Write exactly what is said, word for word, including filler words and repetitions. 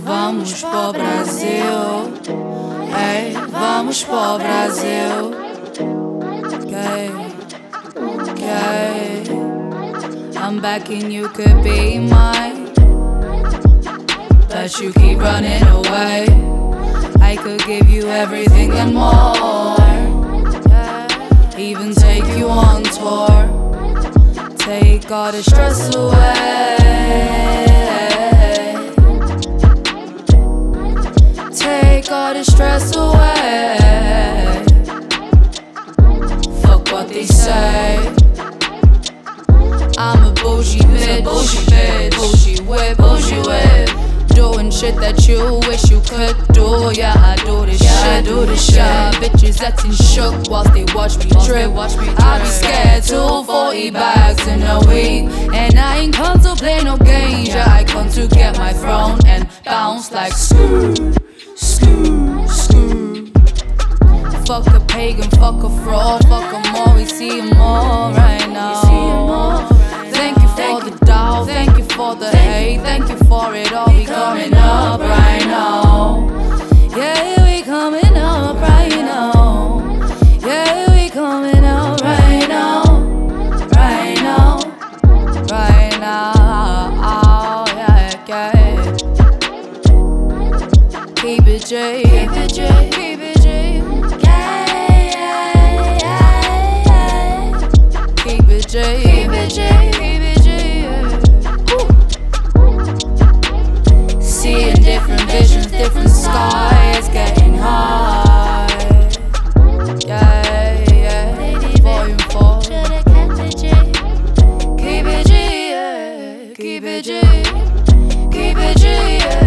vamos pro Brasil. Ei, vamos pro Brasil. Okay, okay. I'm back and you could be mine, but you keep running away. I could give you everything and more, even take you on tour. Take all the stress away. Take all the stress away. Fuck what they say. I'm a bougie bitch, bougie bitch, bougie whip, bougie whip. Doing shit that you wish you could do. Yeah, I do this yeah, shit, I do this shit. Yeah, bitches acting shook whilst they watch me drip. Watch me drip. I be scared, two forty bags in a week, and I ain't come to play no games. Yeah, I come to get my throne and bounce like screw, screw, screw. Fuck a pagan, fuck a fraud, fuck 'em all, we see 'em all right now. Thank you for the doubt, thank you for the hate, thank you for it all. We coming up right now. Yeah, we coming up right now. Yeah, we coming up right now. Right now, right now. Oh, yeah, yeah. Keep it J, keep it J, keep it J. Yeah, yeah, yeah, yeah. Keep it J, keep it J, keep it J. Yeah. Seeing different visions, different skies, getting high. Yeah, yeah. Volume four. Keep it J, yeah. Keep it J, keep it J, yeah.